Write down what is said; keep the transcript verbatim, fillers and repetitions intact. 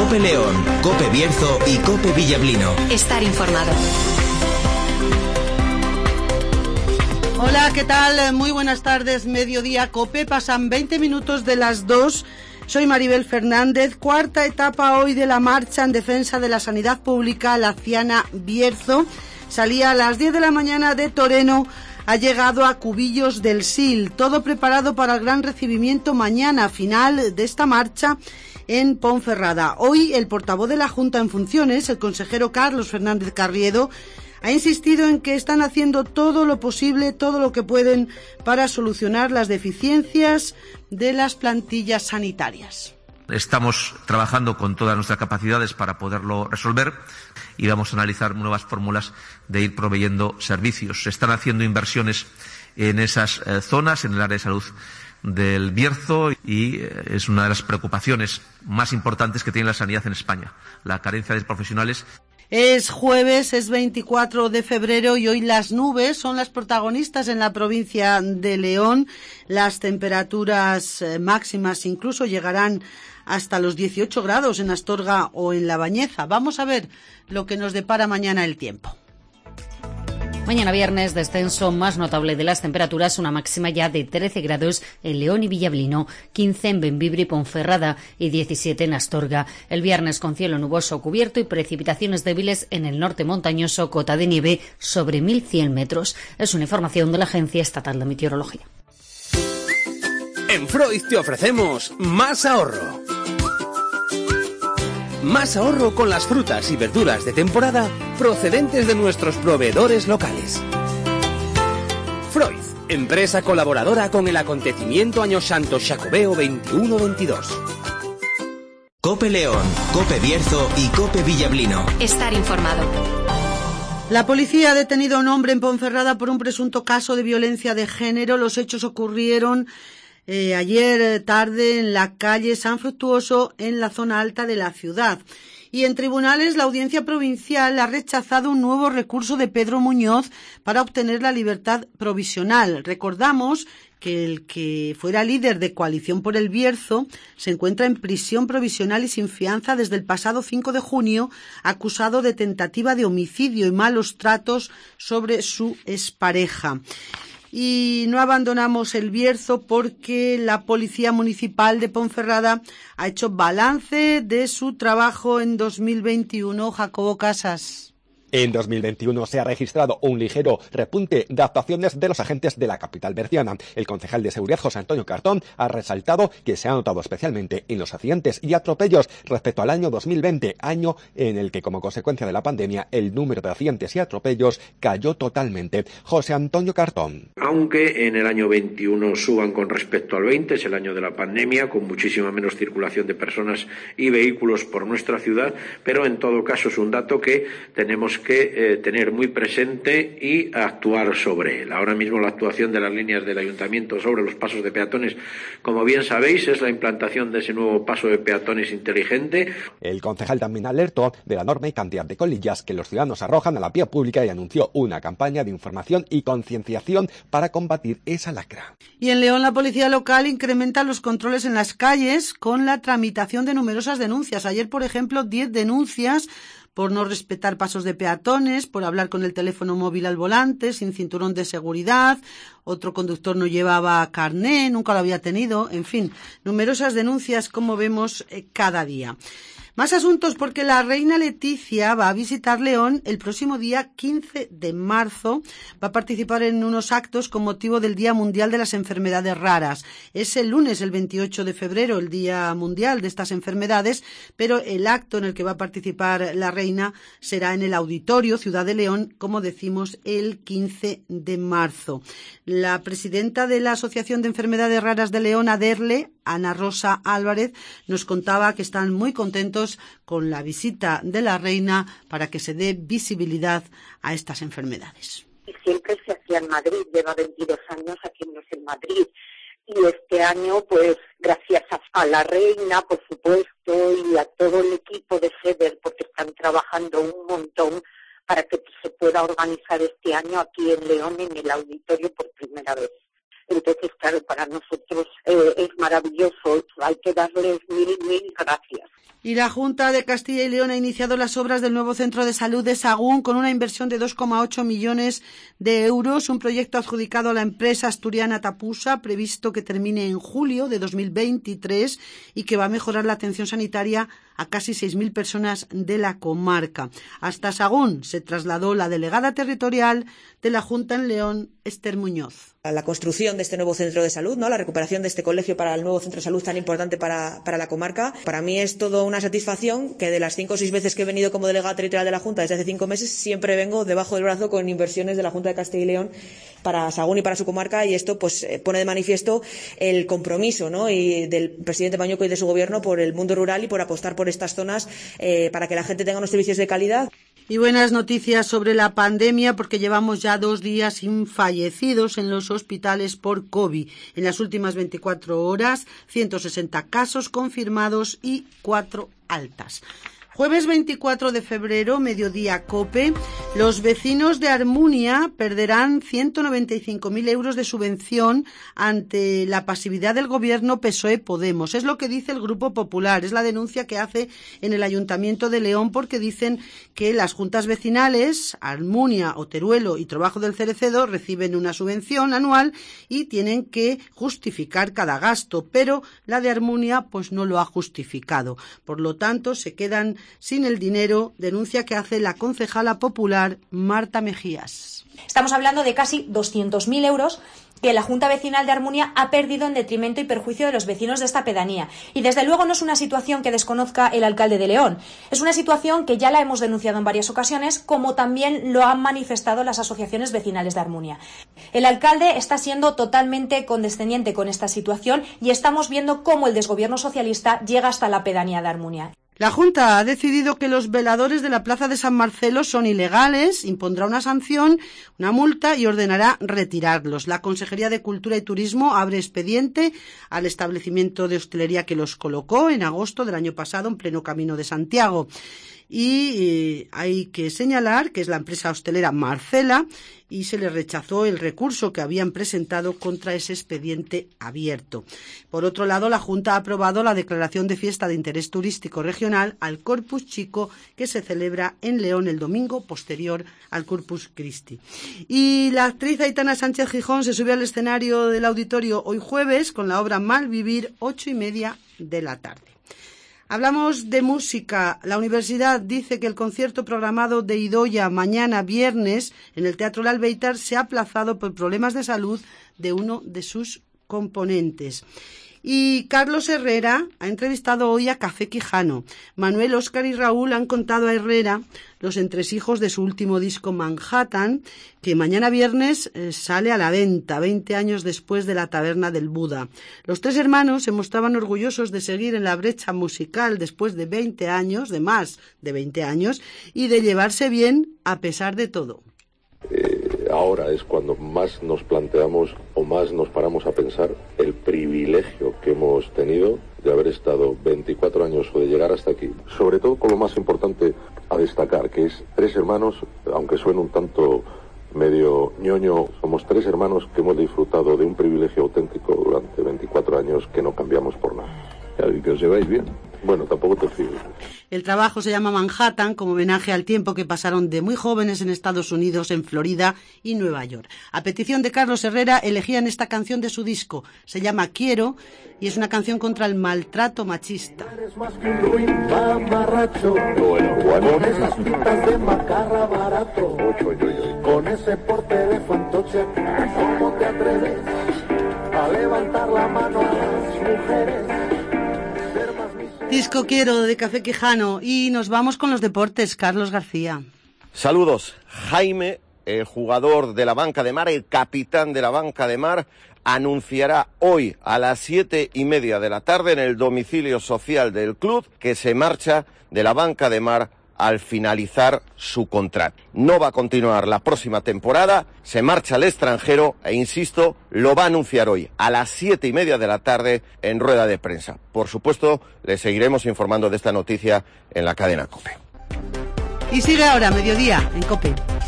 COPE León, COPE Bierzo y COPE Villablino. Estar informado. Hola, ¿qué tal? Muy buenas tardes, mediodía COPE, pasan veinte minutos de las dos. Soy Maribel Fernández, cuarta etapa hoy de la marcha en defensa de la sanidad pública Laciana Bierzo. Salía a las diez de la mañana de Toreno, ha llegado a Cubillos del Sil, todo preparado para el gran recibimiento mañana, final de esta marcha en Ponferrada. Hoy el portavoz de la Junta en funciones, el consejero Carlos Fernández Carriedo, ha insistido en que están haciendo todo lo posible, todo lo que pueden para solucionar las deficiencias de las plantillas sanitarias. Estamos trabajando con todas nuestras capacidades para poderlo resolver y vamos a analizar nuevas fórmulas de ir proveyendo servicios. Se están haciendo inversiones en esas eh, zonas, en el área de salud del Bierzo, y eh, es una de las preocupaciones más importantes que tiene la sanidad en España, la carencia de profesionales. Es jueves, es veinticuatro de febrero y hoy las nubes son las protagonistas en la provincia de León. Las temperaturas máximas incluso llegarán hasta los dieciocho grados en Astorga o en La Bañeza. Vamos a ver lo que nos depara mañana el tiempo. Mañana viernes, descenso más notable de las temperaturas, una máxima ya de trece grados en León y Villablino, quince en Bembibre y Ponferrada y diecisiete en Astorga. El viernes con cielo nuboso cubierto y precipitaciones débiles en el norte montañoso, cota de nieve sobre mil cien metros. Es una información de la Agencia Estatal de Meteorología. En Freud te ofrecemos más ahorro. Más ahorro con las frutas y verduras de temporada procedentes de nuestros proveedores locales. Freud, empresa colaboradora con el acontecimiento Año Santo Xacobeo veintiuno veintidós. COPE León, COPE Bierzo y COPE Villablino. Estar informado. La policía ha detenido a un hombre en Ponferrada por un presunto caso de violencia de género. Los hechos ocurrieron Eh, ayer tarde en la calle San Fructuoso, en la zona alta de la ciudad. Y en tribunales, la Audiencia Provincial ha rechazado un nuevo recurso de Pedro Muñoz para obtener la libertad provisional. Recordamos que el que fuera líder de Coalición por el Bierzo se encuentra en prisión provisional y sin fianza desde el pasado cinco de junio, acusado de tentativa de homicidio y malos tratos sobre su expareja. Y no abandonamos el Bierzo porque la Policía Municipal de Ponferrada ha hecho balance de su trabajo en dos mil veintiuno. Jacobo Casas. En dos mil veintiuno se ha registrado un ligero repunte de actuaciones de los agentes de la capital berciana. El concejal de Seguridad, José Antonio Cartón, ha resaltado que se ha notado especialmente en los accidentes y atropellos respecto al año dos mil veinte, año en el que, como consecuencia de la pandemia, el número de accidentes y atropellos cayó totalmente. José Antonio Cartón. Aunque en el año veintiuno suban con respecto al veinte, es el año de la pandemia, con muchísima menos circulación de personas y vehículos por nuestra ciudad, pero en todo caso es un dato que tenemos que eh, tener muy presente y actuar sobre él. Ahora mismo la actuación de las líneas del ayuntamiento sobre los pasos de peatones, como bien sabéis, es la implantación de ese nuevo paso de peatones inteligente. El concejal también alertó de la enorme cantidad de colillas que los ciudadanos arrojan a la vía pública y anunció una campaña de información y concienciación para combatir esa lacra. Y en León, la policía local incrementa los controles en las calles con la tramitación de numerosas denuncias. Ayer, por ejemplo, diez denuncias por no respetar pasos de peatones, por hablar con el teléfono móvil al volante, sin cinturón de seguridad, otro conductor no llevaba carné, nunca lo había tenido, en fin, numerosas denuncias como vemos eh, cada día. Más asuntos porque la reina Leticia va a visitar León el próximo día quince de marzo. Va a participar en unos actos con motivo del Día Mundial de las Enfermedades Raras. Es el lunes, el veintiocho de febrero, el Día Mundial de estas enfermedades, pero el acto en el que va a participar la reina será en el Auditorio Ciudad de León, como decimos, el quince de marzo. La presidenta de la Asociación de Enfermedades Raras de León, ADERLE, Ana Rosa Álvarez, nos contaba que están muy contentos con la visita de la reina para que se dé visibilidad a estas enfermedades. Y siempre se hacía en Madrid, lleva veintidós años haciéndose en Madrid. Y este año, pues, gracias a, a la reina, por supuesto, y a todo el equipo de FEDER, porque están trabajando un montón para que se pueda organizar este año aquí en León, en el auditorio, por primera vez. Entonces, claro, para nosotros eh, es maravilloso. Hay que darles mil, mil gracias. Y la Junta de Castilla y León ha iniciado las obras del nuevo centro de salud de Sahagún con una inversión de dos coma ocho millones de euros, un proyecto adjudicado a la empresa asturiana Tapusa, previsto que termine en julio de dos mil veintitrés y que va a mejorar la atención sanitaria a casi seis mil personas de la comarca. Hasta Sahagún se trasladó la delegada territorial de la Junta en León, Esther Muñoz. La construcción de este nuevo centro de salud, ¿no? La recuperación de este colegio para el nuevo centro de salud tan importante para, para la comarca. Para mí es todo una satisfacción que de las cinco o seis veces que he venido como delegada territorial de la Junta desde hace cinco meses, siempre vengo debajo del brazo con inversiones de la Junta de Castilla y León para Sahagún y para su comarca, y esto pues pone de manifiesto el compromiso, ¿no? y del presidente Mañueco y de su gobierno por el mundo rural y por apostar por estas zonas eh, para que la gente tenga unos servicios de calidad. Y buenas noticias sobre la pandemia, porque llevamos ya dos días sin fallecidos en los hospitales por COVID. En las últimas veinticuatro horas, ciento sesenta casos confirmados y cuatro altas. Jueves veinticuatro de febrero, mediodía COPE, los vecinos de Armunia perderán ciento noventa y cinco mil euros de subvención ante la pasividad del gobierno P S O E-Podemos. Es lo que dice el Grupo Popular, es la denuncia que hace en el Ayuntamiento de León, porque dicen que las juntas vecinales, Armunia, Oteruelo y Trobajo del Cerecedo, reciben una subvención anual y tienen que justificar cada gasto, pero la de Armunia pues no lo ha justificado. Por lo tanto, se quedan sin el dinero, denuncia que hace la concejala popular Marta Mejías. Estamos hablando de casi doscientos mil euros que la Junta Vecinal de Armunia ha perdido en detrimento y perjuicio de los vecinos de esta pedanía. Y desde luego no es una situación que desconozca el alcalde de León. Es una situación que ya la hemos denunciado en varias ocasiones, como también lo han manifestado las asociaciones vecinales de Armunia. El alcalde está siendo totalmente condescendiente con esta situación y estamos viendo cómo el desgobierno socialista llega hasta la pedanía de Armunia. La Junta ha decidido que los veladores de la Plaza de San Marcelo son ilegales, impondrá una sanción, una multa y ordenará retirarlos. La Consejería de Cultura y Turismo abre expediente al establecimiento de hostelería que los colocó en agosto del año pasado en pleno Camino de Santiago. Y eh, hay que señalar que es la empresa hostelera Marcela y se le rechazó el recurso que habían presentado contra ese expediente abierto. Por otro lado, la Junta ha aprobado la declaración de fiesta de interés turístico regional al Corpus Chico, que se celebra en León el domingo posterior al Corpus Christi. Y la actriz Aitana Sánchez Gijón se subió al escenario del auditorio hoy jueves con la obra Malvivir, ocho y media de la tarde. Hablamos de música. La universidad dice que el concierto programado de Idoia mañana viernes en el Teatro El Albéitar se ha aplazado por problemas de salud de uno de sus componentes. Y Carlos Herrera ha entrevistado hoy a Café Quijano. Manuel, Óscar y Raúl han contado a Herrera los entresijos de su último disco Manhattan, que mañana viernes eh, sale a la venta, veinte años después de La Taberna del Buda. Los tres hermanos se mostraban orgullosos de seguir en la brecha musical después de veinte años, de más de veinte años, y de llevarse bien a pesar de todo. Eh, ahora es cuando más nos planteamos o más nos paramos a pensar el privilegio que hemos tenido de haber estado veinticuatro años o de llegar hasta aquí. Sobre todo con lo más importante a destacar, que es tres hermanos, aunque suene un tanto medio ñoño, somos tres hermanos que hemos disfrutado de un privilegio auténtico durante veinticuatro años que no cambiamos por nada. Y que os lleváis bien. Bueno, tampoco te fíes. El trabajo se llama Manhattan, como homenaje al tiempo que pasaron de muy jóvenes en Estados Unidos, en Florida y Nueva York. A petición de Carlos Herrera, elegían esta canción de su disco. Se llama Quiero y es una canción contra el maltrato machista. Eres más que un ruin mamarracho. Bueno, bueno. Con esas pintas de macarra barato. Ocho, ocho, ocho. Con ese porte de fantoche. ¿Cómo te atreves a levantar la mano a las mujeres? Disco Quiero de Café Quijano. Y nos vamos con los deportes. Carlos García. Saludos. Jaime, el jugador de la Banca de Mar, el capitán de la Banca de Mar, anunciará hoy a las siete y media de la tarde en el domicilio social del club que se marcha de la Banca de Mar al finalizar su contrato. No va a continuar la próxima temporada, se marcha al extranjero e, insisto, lo va a anunciar hoy a las siete y media de la tarde en rueda de prensa. Por supuesto, le seguiremos informando de esta noticia en la cadena COPE. Y sigue ahora, mediodía, en COPE.